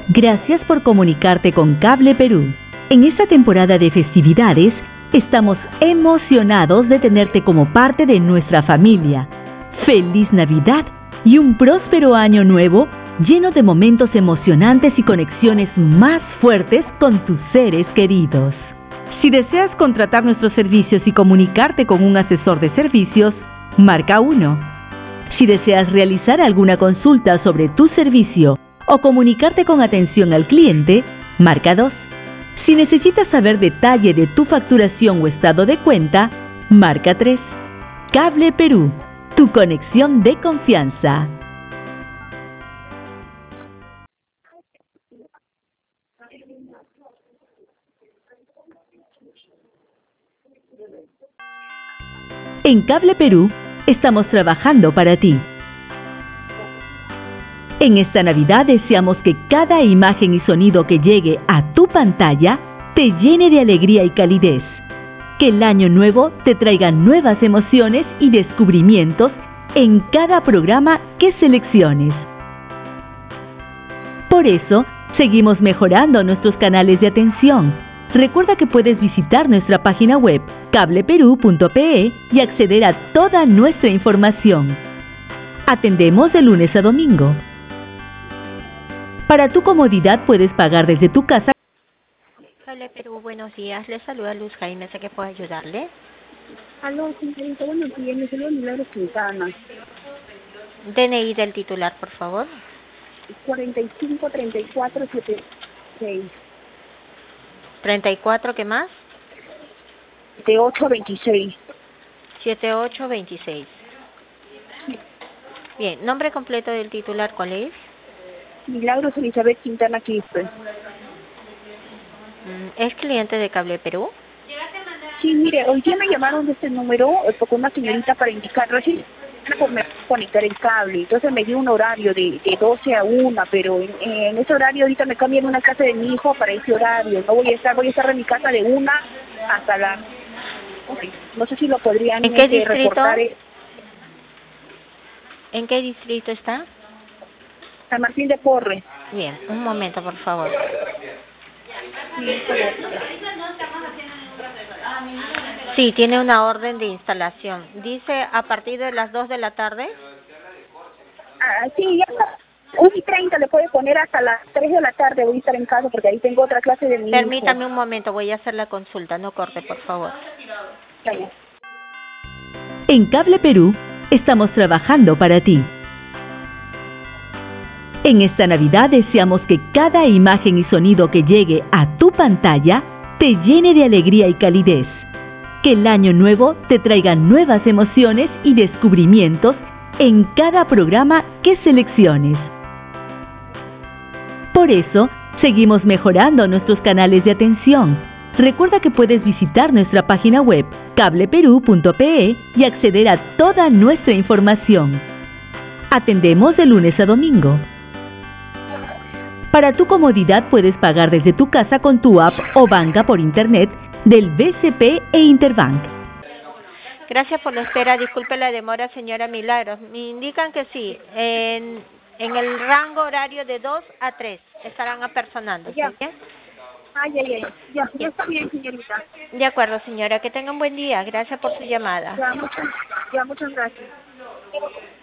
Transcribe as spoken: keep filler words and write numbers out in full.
Gracias por comunicarte con Cable Perú. En esta temporada de festividades, estamos emocionados de tenerte como parte de nuestra familia. ¡Feliz Navidad y un próspero año nuevo lleno de momentos emocionantes y conexiones más fuertes con tus seres queridos! Si deseas contratar nuestros servicios y comunicarte con un asesor de servicios, marca uno. Si deseas realizar alguna consulta sobre tu servicio o comunicarte con atención al cliente, marca dos. Si necesitas saber detalle de tu facturación o estado de cuenta, marca tres. Cable Perú, tu conexión de confianza. En Cable Perú, estamos trabajando para ti. En esta Navidad deseamos que cada imagen y sonido que llegue a tu pantalla te llene de alegría y calidez. Que el año nuevo te traiga nuevas emociones y descubrimientos en cada programa que selecciones. Por eso, seguimos mejorando nuestros canales de atención. Recuerda que puedes visitar nuestra página web cable perú punto pe y acceder a toda nuestra información. Atendemos de lunes a domingo. Para tu comodidad puedes pagar desde tu casa. Cable Perú, buenos días. Le saluda Luz Jaime, ¿sé que puedo ayudarle? Aló, señorita, buenos días. Me saluda Milagros Quintana. D N I del titular, por favor. cuarenta y cinco, treinta y cuatro, setenta y seis. treinta y cuatro, ¿qué más? De ocho a veintiséis. setenta y ocho veintiséis. Bien, nombre completo del titular, ¿cuál es? Milagros Elizabeth Quintana Quispe. ¿Es cliente de Cable Perú? Sí, mire, hoy día me llamaron de este número eh, porque una señorita para indicar, recién me conectar el cable, entonces me dio un horario de, de doce a una, pero en, en ese horario ahorita me cambian una casa de mi hijo para ese horario, no voy a estar, voy a estar en mi casa de una hasta la... No sé si lo podrían ¿En qué este, distrito? reportar. Eh, ¿En qué distrito está? San Martín de Porres. Bien, un momento, por favor. Sí, tiene una orden de instalación. Dice a partir de las dos de la tarde. Ah, sí, ya está. una y treinta le puede poner hasta las tres de la tarde, voy a estar en casa porque ahí tengo otra clase de mi Permítame hijo. un momento, voy a hacer la consulta, no corte, por favor. Vaya. En Cable Perú, estamos trabajando para ti. En esta Navidad deseamos que cada imagen y sonido que llegue a tu pantalla te llene de alegría y calidez. Que el año nuevo te traiga nuevas emociones y descubrimientos en cada programa que selecciones. Por eso, seguimos mejorando nuestros canales de atención. Recuerda que puedes visitar nuestra página web cable perú punto pe y acceder a toda nuestra información. Atendemos de lunes a domingo. Para tu comodidad puedes pagar desde tu casa con tu app o banca por internet del B C P e Interbank. Gracias por la espera. Disculpe la demora, señora Milagros. Me indican que sí, en, en el rango horario de dos a tres estarán apersonando. Ya. ¿Sí? ¿Bien? Ah, ya, ya, ya. Ya, ya está bien, señorita. De acuerdo, señora. Que tenga un buen día. Gracias por su llamada. Ya, muchas, ya, muchas gracias.